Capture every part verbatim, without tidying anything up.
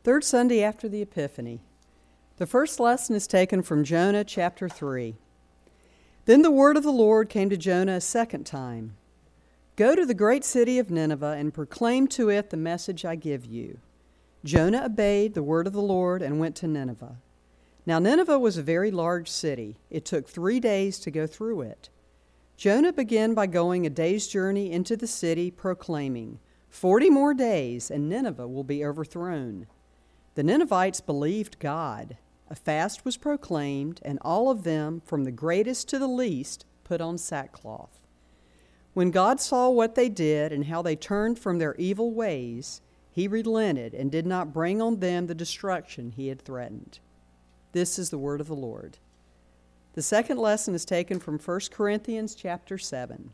Third Sunday after the Epiphany. The first lesson is taken from Jonah chapter three. Then the word of the Lord came to Jonah a second time. Go to the great city of Nineveh and proclaim to it the message I give you. Jonah obeyed the word of the Lord and went to Nineveh. Now Nineveh was a very large city. It took three days to go through it. Jonah began by going a day's journey into the city, proclaiming, Forty more days and Nineveh will be overthrown. The Ninevites believed God. A fast was proclaimed, and all of them, from the greatest to the least, put on sackcloth. When God saw what they did and how they turned from their evil ways, he relented and did not bring on them the destruction he had threatened. This is the word of the Lord. The second lesson is taken from First Corinthians chapter seven.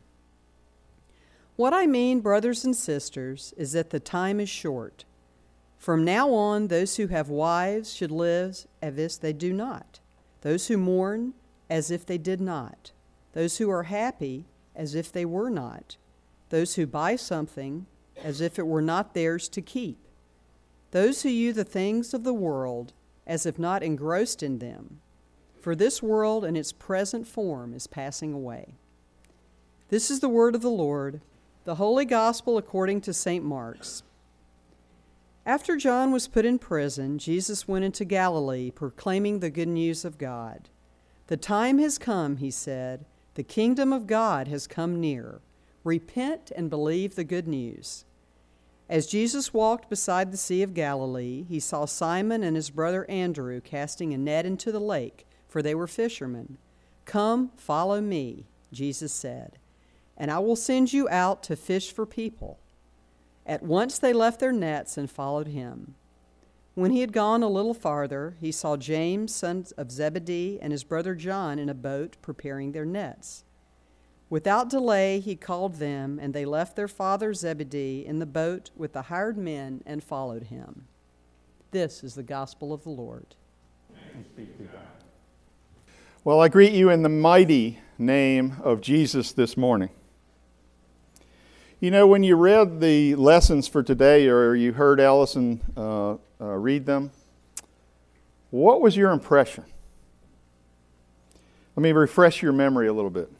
What I mean, brothers and sisters, is that the time is short. From now on, those who have wives should live as if they do not, those who mourn as if they did not, those who are happy as if they were not, those who buy something as if it were not theirs to keep, those who use the things of the world as if not engrossed in them, for this world in its present form is passing away. This is the word of the Lord, the Holy Gospel according to Saint Mark's. After John was put in prison, Jesus went into Galilee, proclaiming the good news of God. The time has come, he said. The kingdom of God has come near. Repent and believe the good news. As Jesus walked beside the Sea of Galilee, he saw Simon and his brother Andrew casting a net into the lake, for they were fishermen. Come, follow me, Jesus said, and I will send you out to fish for people. At once they left their nets and followed him. When he had gone a little farther, he saw James, son of Zebedee, and his brother John in a boat preparing their nets. Without delay he called them, and they left their father Zebedee in the boat with the hired men and followed him. This is the gospel of the Lord. Thanks be to God. Well, I greet you in the mighty name of Jesus this morning. You know, when you read the lessons for today, or you heard Allison uh, uh, read them, what was your impression? Let me refresh your memory a little bit.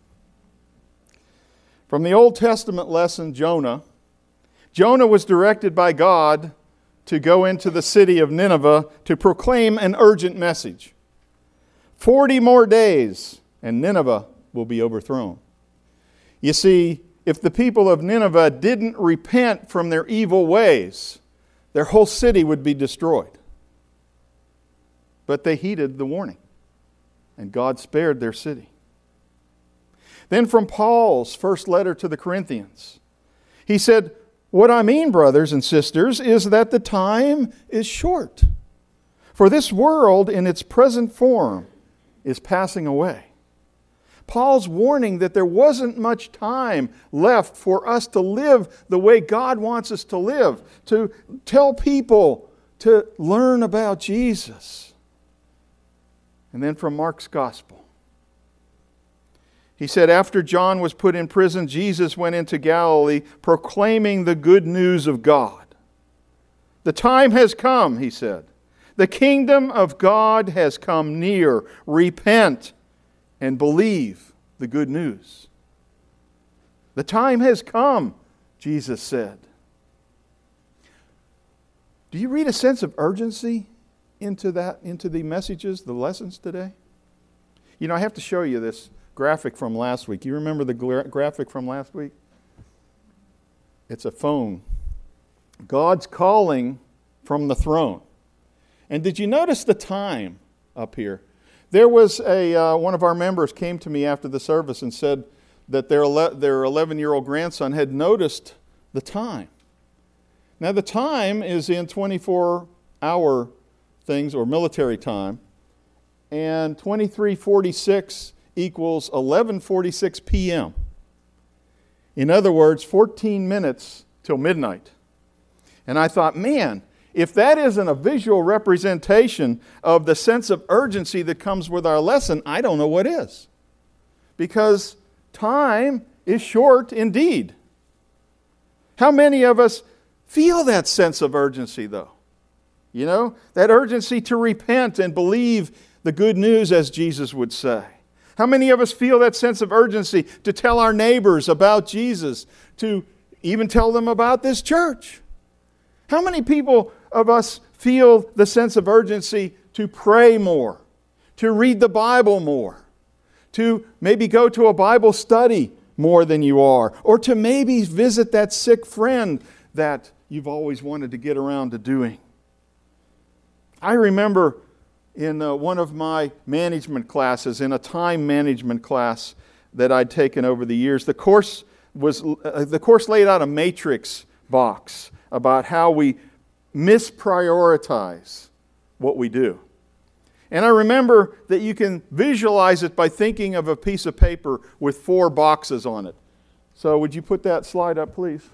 From the Old Testament lesson, Jonah, Jonah was directed by God to go into the city of Nineveh to proclaim an urgent message. Forty more days, and Nineveh will be overthrown. You see, if the people of Nineveh didn't repent from their evil ways, their whole city would be destroyed. But they heeded the warning, and God spared their city. Then from Paul's first letter to the Corinthians, he said, What I mean, brothers and sisters, is that the time is short. For this world in its present form is passing away. Paul's warning that there wasn't much time left for us to live the way God wants us to live, to tell people to learn about Jesus. And then from Mark's Gospel, he said, after John was put in prison, Jesus went into Galilee proclaiming the good news of God. The time has come, he said. The kingdom of God has come near. Repent and believe the good news. The time has come, Jesus said. Do you read a sense of urgency into that, into the messages, the lessons today? You know, I have to show you this graphic from last week. You remember the gra- graphic from last week? It's a phone. God's calling from the throne. And did you notice the time up here? There was a uh, one of our members came to me after the service and said that their ele- their eleven-year-old grandson had noticed the time. Now the time is in twenty-four hour things, or military time, and twenty-three forty-six equals eleven forty-six p.m. In other words, fourteen minutes till midnight. And I thought, man, if that isn't a visual representation of the sense of urgency that comes with our lesson, I don't know what is. Because time is short indeed. How many of us feel that sense of urgency, though? You know, that urgency to repent and believe the good news, as Jesus would say. How many of us feel that sense of urgency to tell our neighbors about Jesus, to even tell them about this church? How many people of us feel the sense of urgency to pray more, to read the Bible more, to maybe go to a Bible study more than you are, or to maybe visit that sick friend that you've always wanted to get around to doing? I remember in uh, one of my management classes, in a time management class that I'd taken over the years, the course was uh, the course laid out a matrix box about how we misprioritize what we do. And I remember that you can visualize it by thinking of a piece of paper with four boxes on it. So would you put that slide up, please?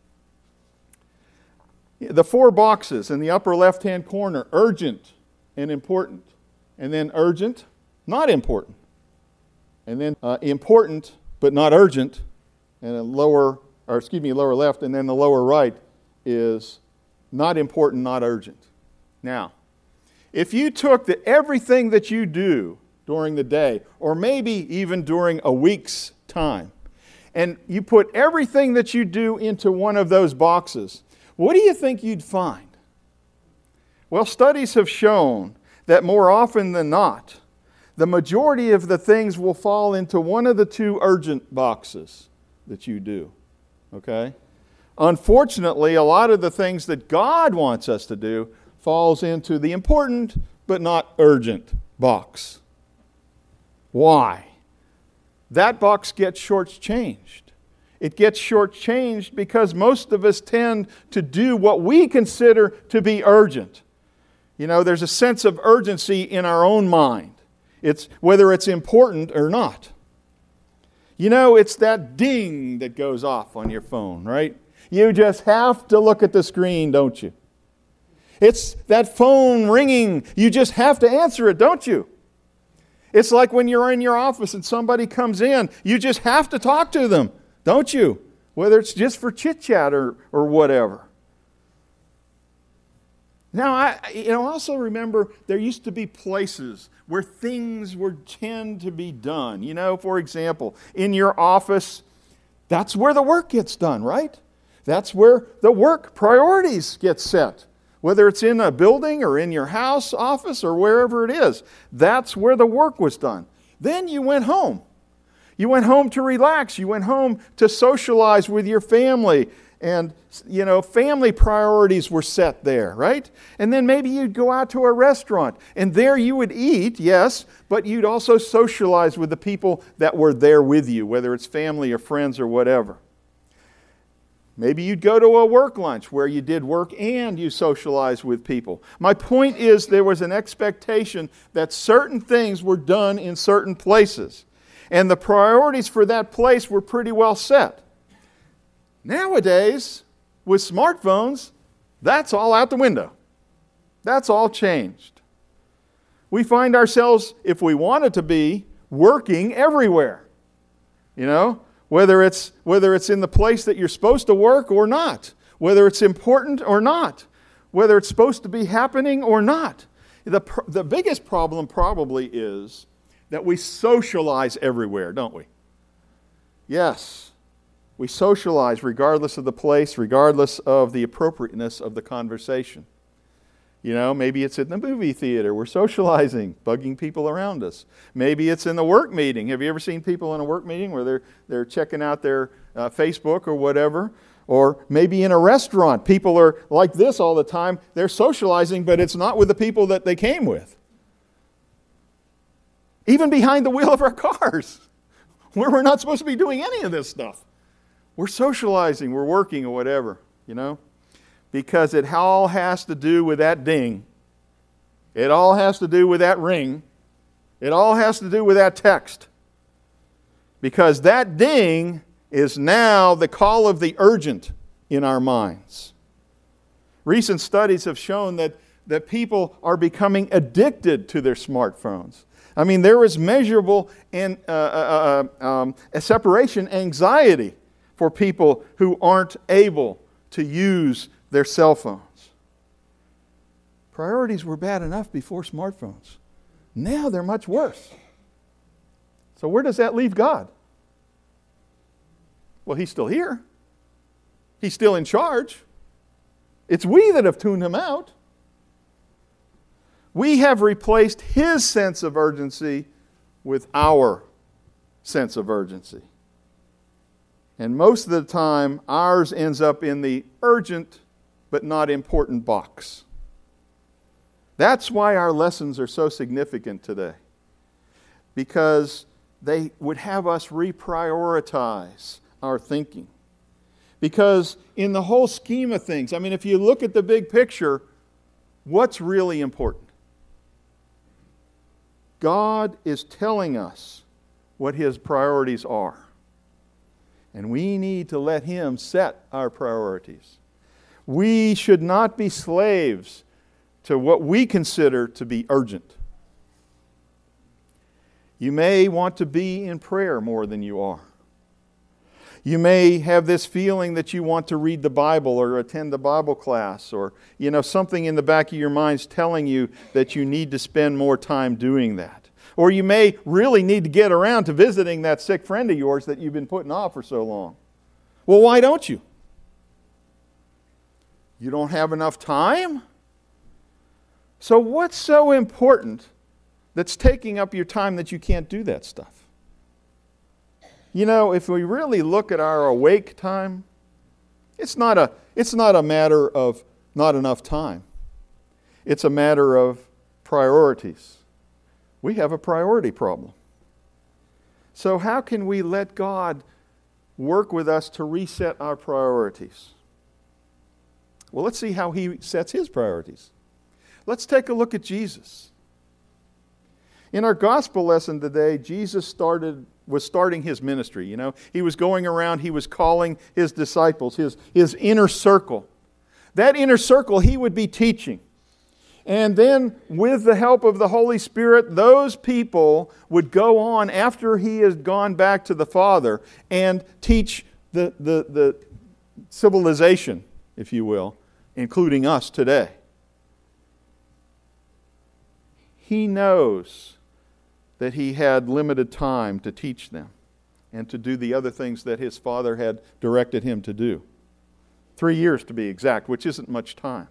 The four boxes in the upper left-hand corner: urgent and important, and then urgent, not important, and then uh, important but not urgent, and a lower, or excuse me, lower left, and then the lower right is not important, not urgent. Now, if you took the, everything that you do during the day, or maybe even during a week's time, and you put everything that you do into one of those boxes, what do you think you'd find? Well, studies have shown that more often than not, the majority of the things will fall into one of the two urgent boxes that you do. Okay? Unfortunately, a lot of the things that God wants us to do falls into the important but not urgent box. Why? That box gets shortchanged. It gets shortchanged because most of us tend to do what we consider to be urgent. You know, there's a sense of urgency in our own mind. It's whether it's important or not. You know, it's that ding that goes off on your phone, right? You just have to look at the screen, don't you? It's that phone ringing. You just have to answer it, don't you? It's like when you're in your office and somebody comes in, you just have to talk to them, don't you? Whether it's just for chit-chat or, or whatever. Now, I you know, also remember there used to be places where things were tend to be done. You know, for example, in your office, that's where the work gets done, right? That's where the work priorities get set. Whether it's in a building or in your house, office, or wherever it is, that's where the work was done. Then you went home. You went home to relax. You went home to socialize with your family. And, you know, family priorities were set there, right? And then maybe you'd go out to a restaurant. And there you would eat, yes, but you'd also socialize with the people that were there with you, whether it's family or friends or whatever. Maybe you'd go to a work lunch where you did work and you socialized with people. My point is there was an expectation that certain things were done in certain places. And the priorities for that place were pretty well set. Nowadays, with smartphones, that's all out the window. That's all changed. We find ourselves, if we wanted to be, working everywhere. You know? Whether it's, whether it's in the place that you're supposed to work or not. Whether it's important or not. Whether it's supposed to be happening or not. The, the biggest problem probably is that we socialize everywhere, don't we? Yes. We socialize regardless of the place, regardless of the appropriateness of the conversation. You know, maybe it's in the movie theater. We're socializing, bugging people around us. Maybe it's in the work meeting. Have you ever seen people in a work meeting where they're they're checking out their uh, Facebook or whatever? Or maybe in a restaurant. People are like this all the time. They're socializing, but it's not with the people that they came with. Even behind the wheel of our cars, where we're not supposed to be doing any of this stuff. We're socializing, we're working or whatever, you know? Because it all has to do with that ding. It all has to do with that ring. It all has to do with that text. Because that ding is now the call of the urgent in our minds. Recent studies have shown that, that people are becoming addicted to their smartphones. I mean, there is measurable and, uh, uh, uh, um, a separation anxiety for people who aren't able to use their cell phones. Priorities were bad enough before smartphones. Now they're much worse. So where does that leave God? Well, He's still here. He's still in charge. It's we that have tuned Him out. We have replaced His sense of urgency with our sense of urgency. And most of the time, ours ends up in the urgent but not important box. That's why our lessons are so significant today. Because they would have us reprioritize our thinking. Because in the whole scheme of things, I mean, if you look at the big picture, what's really important? God is telling us what His priorities are. And we need to let Him set our priorities. We should not be slaves to what we consider to be urgent. You may want to be in prayer more than you are. You may have this feeling that you want to read the Bible or attend the Bible class, or you know something in the back of your mind's telling you that you need to spend more time doing that. Or you may really need to get around to visiting that sick friend of yours that you've been putting off for so long. Well, why don't you? You don't have enough time? So what's so important that's taking up your time that you can't do that stuff? You know, if we really look at our awake time, it's not a, it's not a matter of not enough time. It's a matter of priorities. We have a priority problem. So how can we let God work with us to reset our priorities? Well, let's see how He sets His priorities. Let's take a look at Jesus. In our gospel lesson today, Jesus started was starting His ministry. You know, He was going around, He was calling His disciples, His, his inner circle. That inner circle He would be teaching. And then with the help of the Holy Spirit, those people would go on after He has gone back to the Father and teach the, the, the civilization, if you will, including us today. He knows that He had limited time to teach them and to do the other things that His Father had directed Him to do. Three years to be exact, which isn't much time.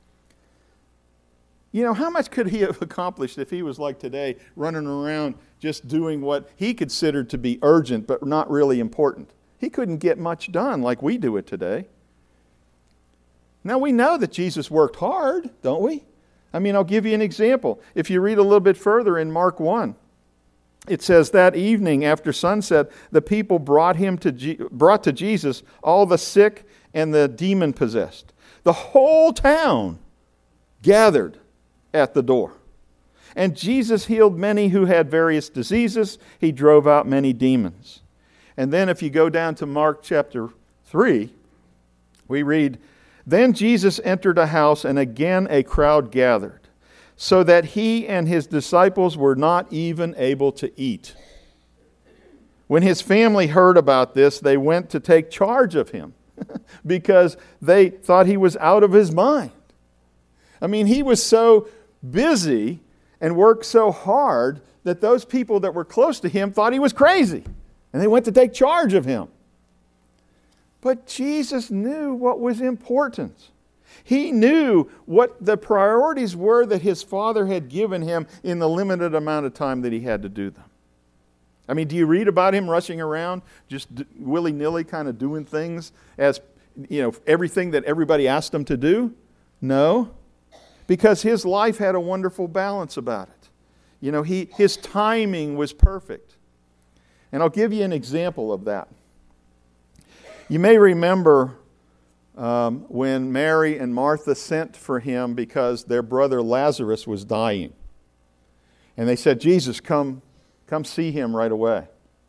You know, how much could He have accomplished if He was like today, running around just doing what He considered to be urgent but not really important? He couldn't get much done like we do it today. Now we know that Jesus worked hard, don't we? I mean, I'll give you an example. If you read a little bit further in Mark one, it says, that evening after sunset, the people brought him to Je- brought to Jesus all the sick and the demon-possessed. The whole town gathered at the door. And Jesus healed many who had various diseases. He drove out many demons. And then if you go down to Mark chapter three, we read, then Jesus entered a house, and again a crowd gathered, so that He and His disciples were not even able to eat. When His family heard about this, they went to take charge of Him because they thought He was out of His mind. I mean, He was so busy and worked so hard that those people that were close to Him thought He was crazy, and they went to take charge of Him. But Jesus knew what was important. He knew what the priorities were that His Father had given Him in the limited amount of time that He had to do them. I mean, do you read about Him rushing around, just willy-nilly kind of doing things as, you know, everything that everybody asked Him to do? No. Because His life had a wonderful balance about it. You know, he, His timing was perfect. And I'll give you an example of that. You may remember um, when Mary and Martha sent for Him because their brother Lazarus was dying. And they said, Jesus, come, come see him right away.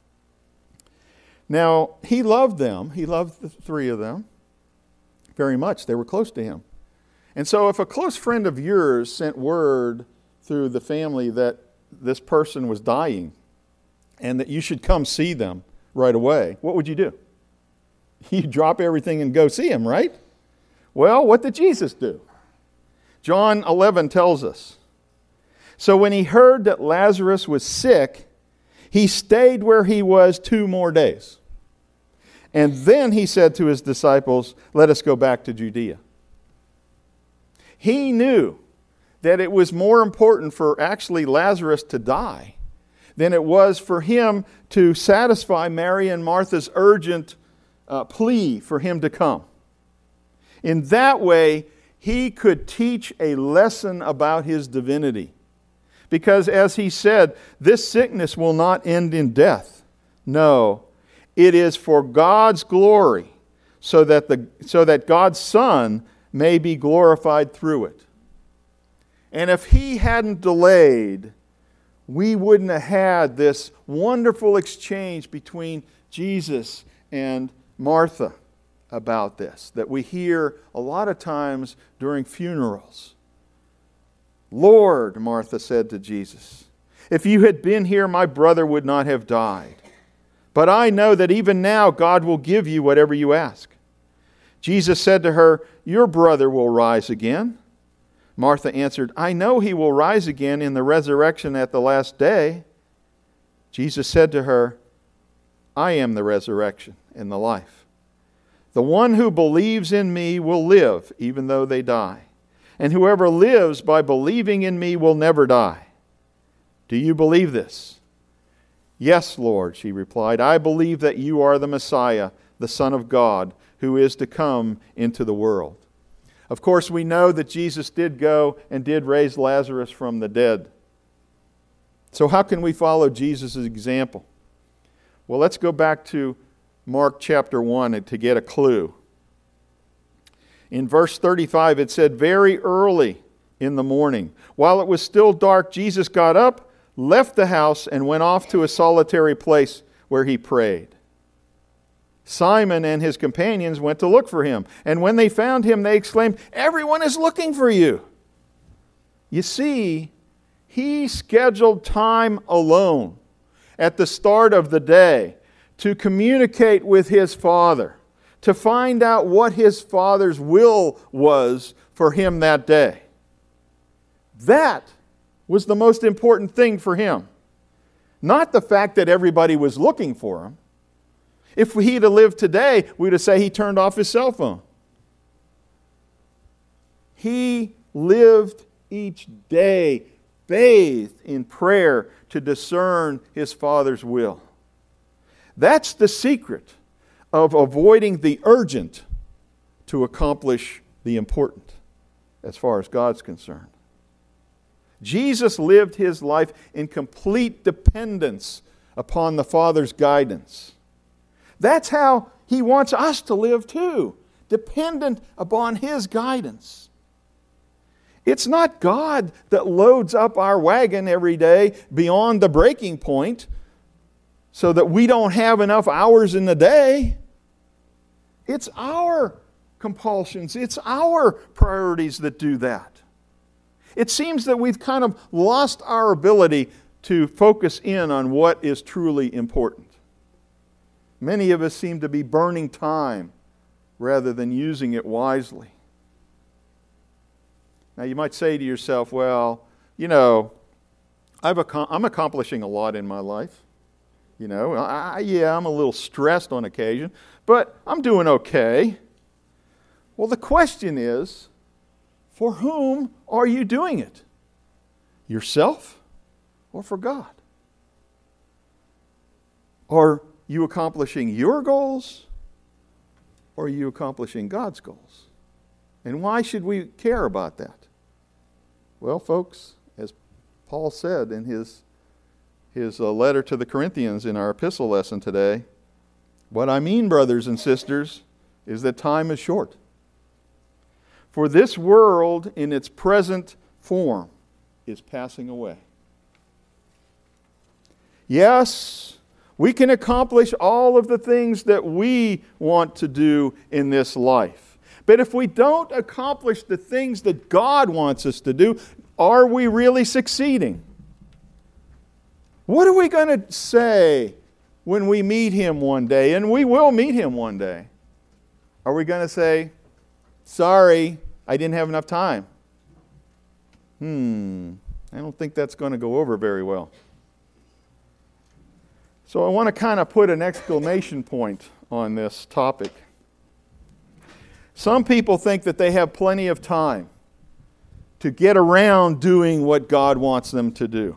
Now, He loved them. He loved the three of them very much. They were close to Him. And so if a close friend of yours sent word through the family that this person was dying and that you should come see them right away, what would you do? You drop everything and go see him, right? Well, what did Jesus do? John eleven tells us, "So when he heard that Lazarus was sick, he stayed where he was two more days. And then he said to his disciples, 'Let us go back to Judea.'" He knew that it was more important for actually Lazarus to die than it was for him to satisfy Mary and Martha's urgent uh, plea for him to come. In that way, he could teach a lesson about his divinity. Because as he said, this sickness will not end in death. No, it is for God's glory, so that the so that God's Son may be glorified through it. And if he hadn't delayed, we wouldn't have had this wonderful exchange between Jesus and Martha about this, that we hear a lot of times during funerals. "Lord," Martha said to Jesus, "if you had been here, my brother would not have died. But I know that even now God will give you whatever you ask." Jesus said to her, "Your brother will rise again." Martha answered, "I know he will rise again in the resurrection at the last day." Jesus said to her, "I am the resurrection and the life. The one who believes in me will live even though they die. And whoever lives by believing in me will never die. Do you believe this?" "Yes, Lord," she replied. "I believe that you are the Messiah, the Son of God, who is to come into the world." Of course, we know that Jesus did go and did raise Lazarus from the dead. So how can we follow Jesus' example? Well, let's go back to Mark chapter one to get a clue. In verse thirty-five, it said, "Very early in the morning, while it was still dark, Jesus got up, left the house, and went off to a solitary place where he prayed. Simon and his companions went to look for him. And when they found him, they exclaimed, 'Everyone is looking for you.'" You see, he scheduled time alone at the start of the day to communicate with his Father, to find out what his Father's will was for him that day. That was the most important thing for him. Not the fact that everybody was looking for him. If he'd have lived today, we'd have said he turned off his cell phone. He lived each day bathed in prayer to discern his Father's will. That's the secret of avoiding the urgent to accomplish the important, as far as God's concerned. Jesus lived his life in complete dependence upon the Father's guidance. That's how he wants us to live too, dependent upon his guidance. It's not God that loads up our wagon every day beyond the breaking point so that we don't have enough hours in the day. It's our compulsions, it's our priorities that do that. It seems that we've kind of lost our ability to focus in on what is truly important. Many of us seem to be burning time rather than using it wisely. Now you might say to yourself, well, you know, I've ac- I'm accomplishing a lot in my life. You know, I, yeah, I'm a little stressed on occasion, but I'm doing okay. Well, the question is, for whom are you doing it? Yourself or for God? Are you accomplishing your goals or are you accomplishing God's goals? And why should we care about that? Well, folks, as Paul said in his, his uh, letter to the Corinthians in our epistle lesson today, what I mean, brothers and sisters, is that time is short. For this world in its present form is passing away. Yes, we can accomplish all of the things that we want to do in this life. But if we don't accomplish the things that God wants us to do, are we really succeeding? What are we going to say when we meet Him one day? And we will meet Him one day. Are we going to say, sorry, I didn't have enough time? Hmm, I don't think that's going to go over very well. So I want to kind of put an exclamation point on this topic. Some people think that they have plenty of time to get around doing what God wants them to do.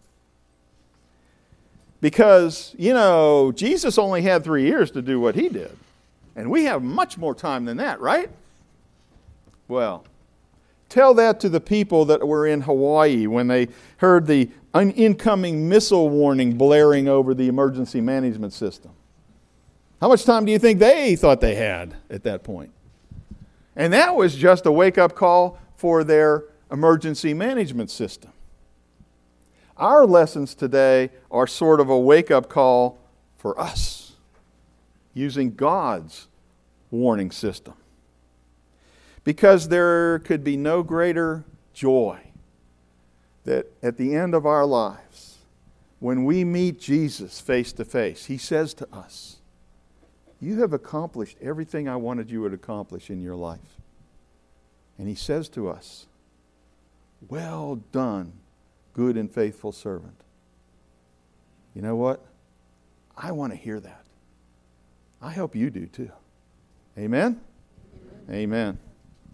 Because, you know, Jesus only had three years to do what he did. And we have much more time than that, right? Well, tell that to the people that were in Hawaii when they heard the un- incoming missile warning blaring over the emergency management system. How much time do you think they thought they had at that point? And that was just a wake-up call for their emergency management system. Our lessons today are sort of a wake-up call for us, using God's warning system. Because there could be no greater joy that at the end of our lives, when we meet Jesus face to face, he says to us, "You have accomplished everything I wanted you to accomplish in your life." And he says to us, "Well done, good and faithful servant." You know what? I want to hear that. I hope you do too. Amen? Amen. Amen.